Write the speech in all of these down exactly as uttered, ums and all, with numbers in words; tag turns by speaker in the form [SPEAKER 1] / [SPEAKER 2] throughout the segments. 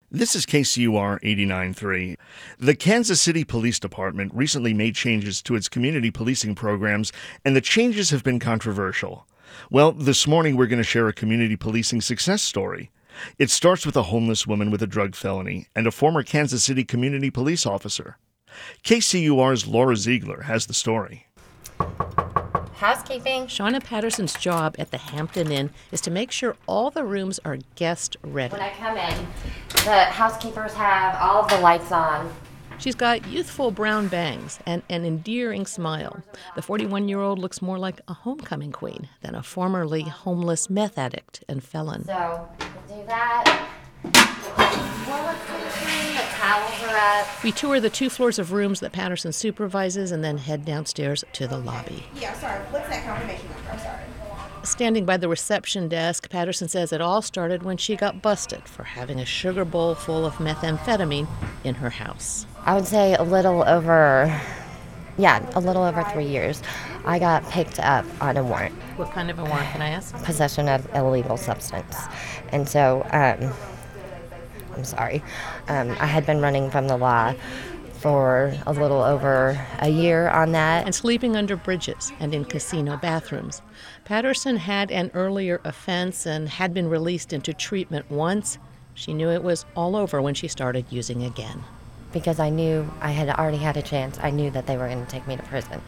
[SPEAKER 1] This is K C U R eighty-nine point three. The Kansas City Police Department recently made changes to its community policing programs, and the changes have been controversial. Well, this morning we're going to share a community policing success story. It starts with a homeless woman with a drug felony and a former Kansas City community police officer. K C U R's Laura Ziegler has the story.
[SPEAKER 2] Housekeeping.
[SPEAKER 3] Shauna Patterson's job at the Hampton Inn is to make sure all the rooms are guest ready.
[SPEAKER 2] When I come in, the housekeepers have all of the lights on.
[SPEAKER 3] She's got youthful brown bangs and an endearing smile. The forty-one-year-old looks more like a homecoming queen than a formerly homeless meth addict and felon.
[SPEAKER 2] So, we'll do that. The towels are up.
[SPEAKER 3] We tour the two floors of rooms that Patterson supervises and then head downstairs to the lobby.
[SPEAKER 4] Yeah, sorry. What's that confirmation number? I'm sorry.
[SPEAKER 3] Standing by the reception desk, Patterson says it all started when she got busted for having a sugar bowl full of methamphetamine in her house.
[SPEAKER 2] I would say a little over, yeah, a little over three years. I got picked up on a warrant.
[SPEAKER 3] What kind of a warrant, can I ask?
[SPEAKER 2] Possession of illegal substance. And so, um, I'm sorry, um, I had been running from the law for a little over a year on that.
[SPEAKER 3] And sleeping under bridges and in casino bathrooms. Patterson had an earlier offense and had been released into treatment once. She knew it was all over when she started using again.
[SPEAKER 2] Because I knew I had already had a chance. I knew that they were going to take me to prison.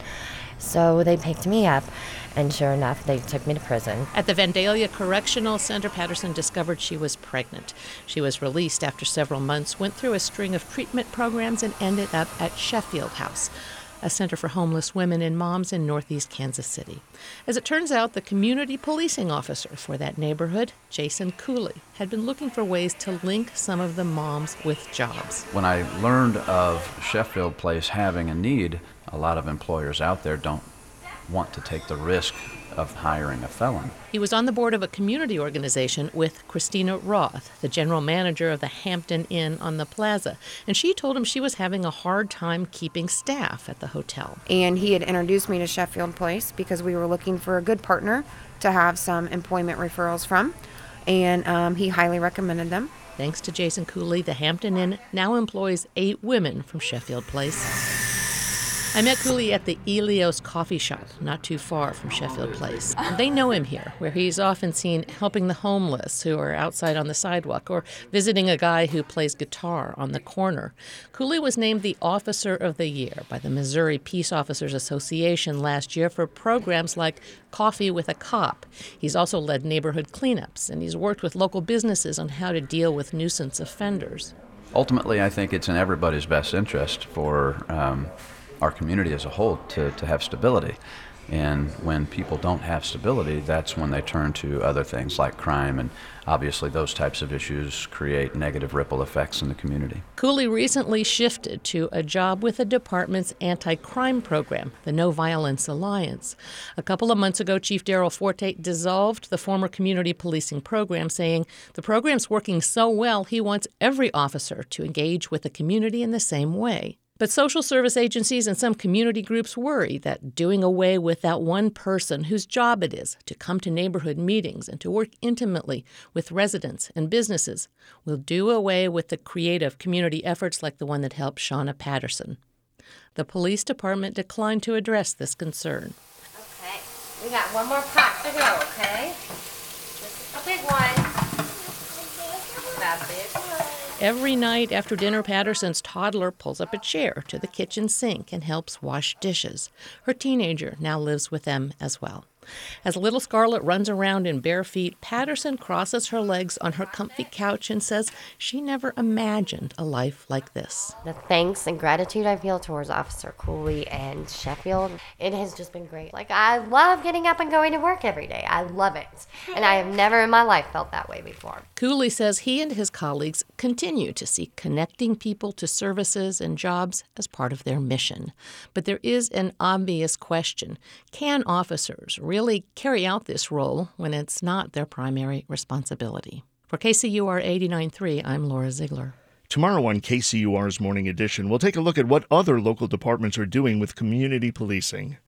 [SPEAKER 2] So they picked me up, and sure enough, they took me to prison.
[SPEAKER 3] At the Vandalia Correctional Center, Patterson discovered she was pregnant. She was released after several months, went through a string of treatment programs, and ended up at Sheffield House, a center for homeless women and moms in northeast Kansas City. As it turns out, the community policing officer for that neighborhood, Jason Cooley, had been looking for ways to link some of the moms with jobs.
[SPEAKER 5] When I learned of Sheffield Place having a need, a lot of employers out there don't want to take the risk of hiring a felon.
[SPEAKER 3] He was on the board of a community organization with Christina Roth, the general manager of the Hampton Inn on the Plaza, and she told him she was having a hard time keeping staff at the hotel.
[SPEAKER 4] And he had introduced me to Sheffield Place because we were looking for a good partner to have some employment referrals from, and um, he highly recommended them.
[SPEAKER 3] Thanks to Jason Cooley, the Hampton Inn now employs eight women from Sheffield Place. I met Cooley at the Elios coffee shop, not too far from Sheffield Place. They know him here, where he's often seen helping the homeless who are outside on the sidewalk or visiting a guy who plays guitar on the corner. Cooley was named the Officer of the Year by the Missouri Peace Officers Association last year for programs like Coffee with a Cop. He's also led neighborhood cleanups, and he's worked with local businesses on how to deal with nuisance offenders.
[SPEAKER 5] Ultimately, I think it's in everybody's best interest for um, our community as a whole to, to have stability. And when people don't have stability, that's when they turn to other things like crime, and obviously those types of issues create negative ripple effects in the community.
[SPEAKER 3] Cooley recently shifted to a job with the department's anti-crime program, the No Violence Alliance. A couple of months ago, Chief Daryl Forte dissolved the former community policing program, saying the program's working so well he wants every officer to engage with the community in the same way. But social service agencies and some community groups worry that doing away with that one person whose job it is to come to neighborhood meetings and to work intimately with residents and businesses will do away with the creative community efforts like the one that helped Shauna Patterson. The police department declined to address this concern.
[SPEAKER 2] Okay, we got one more pot to go, okay? This is a big one. That's big.
[SPEAKER 3] Every night after dinner, Patterson's toddler pulls up a chair to the kitchen sink and helps wash dishes. Her teenager now lives with them as well. As little Scarlett runs around in bare feet, Patterson crosses her legs on her comfy couch and says she never imagined a life like this.
[SPEAKER 2] The thanks and gratitude I feel towards Officer Cooley and Sheffield, it has just been great. Like, I love getting up and going to work every day. I love it. And I have never in my life felt that way before.
[SPEAKER 3] Cooley says he and his colleagues continue to see connecting people to services and jobs as part of their mission. But there is an obvious question. Can officers really carry out this role when it's not their primary responsibility? For K C U R eighty-nine point three, I'm Laura Ziegler.
[SPEAKER 1] Tomorrow on K C U R's Morning Edition, we'll take a look at what other local departments are doing with community policing.